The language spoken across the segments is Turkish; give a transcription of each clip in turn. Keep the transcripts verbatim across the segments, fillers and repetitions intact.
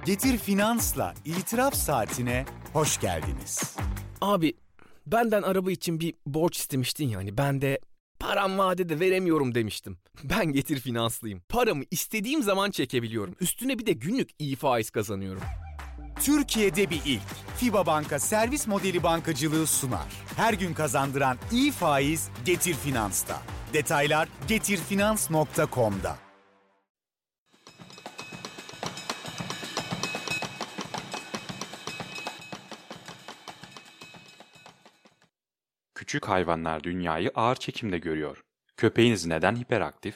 Getir Finans'la İtiraf Saatine hoş geldiniz. Abi benden araba için bir borç istemiştin yani ben de param vadede veremiyorum demiştim. Ben Getir Finanslıyım. Paramı istediğim zaman çekebiliyorum. Üstüne bir de günlük iyi faiz kazanıyorum. Türkiye'de bir ilk. FİBA Banka servis modeli bankacılığı sunar. Her gün kazandıran iyi faiz Getir Finans'ta. Detaylar getirfinans nokta com'da. Küçük hayvanlar dünyayı ağır çekimde görüyor. Köpeğiniz neden hiperaktif?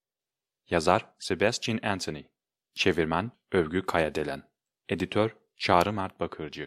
Yazar Sebastian Anthony. Çevirmen Övgü Kayadelen. Editör Çağrı Mert Bakırcı.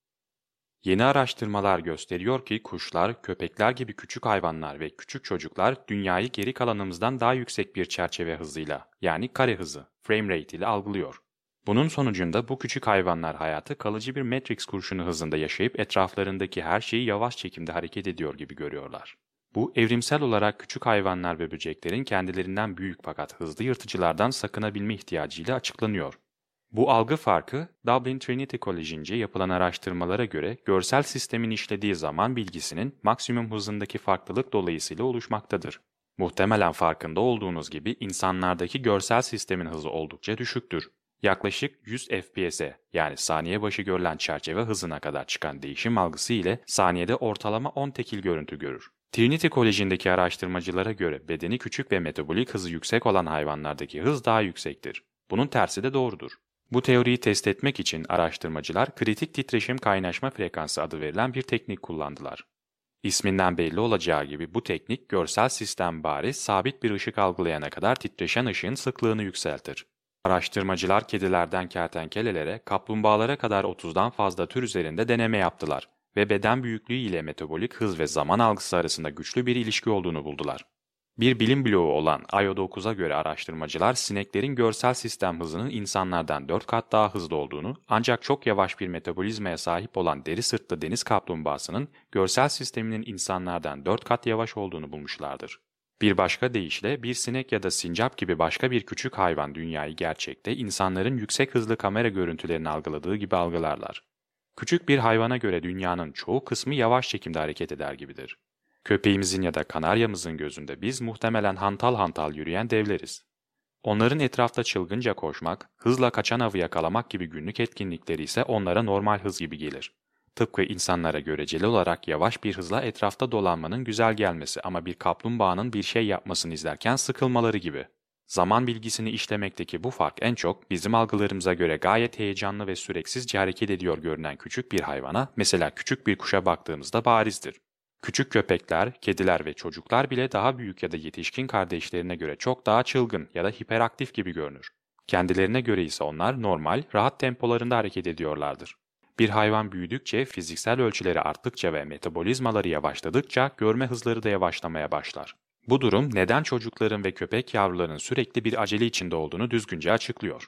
Yeni araştırmalar gösteriyor ki kuşlar, köpekler gibi küçük hayvanlar ve küçük çocuklar dünyayı geri kalanımızdan daha yüksek bir çerçeve hızıyla, yani kare hızı, frame rate ile algılıyor. Bunun sonucunda bu küçük hayvanlar hayatı kalıcı bir Matrix kurşunu hızında yaşayıp etraflarındaki her şeyi yavaş çekimde hareket ediyor gibi görüyorlar. Bu evrimsel olarak küçük hayvanlar ve böceklerin kendilerinden büyük fakat hızlı yırtıcılardan sakınabilme ihtiyacıyla açıklanıyor. Bu algı farkı, Dublin Trinity College'ince yapılan araştırmalara göre görsel sistemin işlediği zaman bilgisinin maksimum hızındaki farklılık dolayısıyla oluşmaktadır. Muhtemelen farkında olduğunuz gibi insanlardaki görsel sistemin hızı oldukça düşüktür. Yaklaşık yüz F P S'e yani saniye başı görülen çerçeve hızına kadar çıkan değişim algısı ile saniyede ortalama on tekil görüntü görür. Trinity College'indeki araştırmacılara göre bedeni küçük ve metabolik hızı yüksek olan hayvanlardaki hız daha yüksektir. Bunun tersi de doğrudur. Bu teoriyi test etmek için araştırmacılar kritik titreşim kaynaşma frekansı adı verilen bir teknik kullandılar. İsminden belli olacağı gibi bu teknik görsel sistem bariz sabit bir ışık algılayana kadar titreşen ışığın sıklığını yükseltir. Araştırmacılar kedilerden kertenkelelere, kaplumbağalara kadar otuzdan fazla tür üzerinde deneme yaptılar ve beden büyüklüğü ile metabolik hız ve zaman algısı arasında güçlü bir ilişki olduğunu buldular. Bir bilim bloğu olan I O dokuz'a göre araştırmacılar sineklerin görsel sistem hızının insanlardan dört kat daha hızlı olduğunu ancak çok yavaş bir metabolizmaya sahip olan deri sırtlı deniz kaplumbağasının görsel sisteminin insanlardan dört kat yavaş olduğunu bulmuşlardır. Bir başka deyişle bir sinek ya da sincap gibi başka bir küçük hayvan dünyayı gerçekte insanların yüksek hızlı kamera görüntülerini algıladığı gibi algılarlar. Küçük bir hayvana göre dünyanın çoğu kısmı yavaş çekimde hareket eder gibidir. Köpeğimizin ya da kanaryamızın gözünde biz muhtemelen hantal hantal yürüyen devleriz. Onların etrafta çılgınca koşmak, hızla kaçan avı yakalamak gibi günlük etkinlikleri ise onlara normal hız gibi gelir. Tıpkı insanlara göreceli olarak yavaş bir hızla etrafta dolanmanın güzel gelmesi ama bir kaplumbağanın bir şey yapmasını izlerken sıkılmaları gibi. Zaman bilgisini işlemekteki bu fark en çok bizim algılarımıza göre gayet heyecanlı ve süreksizce hareket ediyor görünen küçük bir hayvana, mesela küçük bir kuşa baktığımızda barizdir. Küçük köpekler, kediler ve çocuklar bile daha büyük ya da yetişkin kardeşlerine göre çok daha çılgın ya da hiperaktif gibi görünür. Kendilerine göre ise onlar normal, rahat tempolarında hareket ediyorlardır. Bir hayvan büyüdükçe, fiziksel ölçüleri arttıkça ve metabolizmaları yavaşladıkça görme hızları da yavaşlamaya başlar. Bu durum neden çocukların ve köpek yavrularının sürekli bir acele içinde olduğunu düzgünce açıklıyor.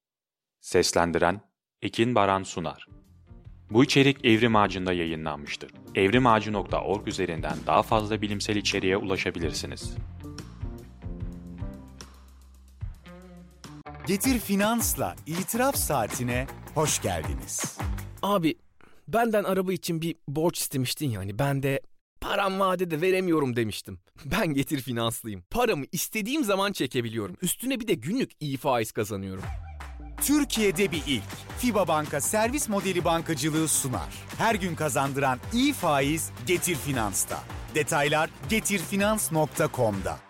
Seslendiren Ekin Baran Sunar. Bu içerik Evrim Ağacı'nda yayınlanmıştır. evrimağacı nokta org üzerinden daha fazla bilimsel içeriğe ulaşabilirsiniz. Getir Finans'la İtiraf Saatine hoş geldiniz. Abi benden araba için bir borç istemiştin yani ben de param vadede veremiyorum demiştim. Ben Getir Finanslıyım. Paramı istediğim zaman çekebiliyorum. Üstüne bir de günlük iyi faiz kazanıyorum. Türkiye'de bir ilk. FİBA Banka servis modeli bankacılığı sunar. Her gün kazandıran iyi faiz Getir Finans'ta. Detaylar getirfinans nokta com'da.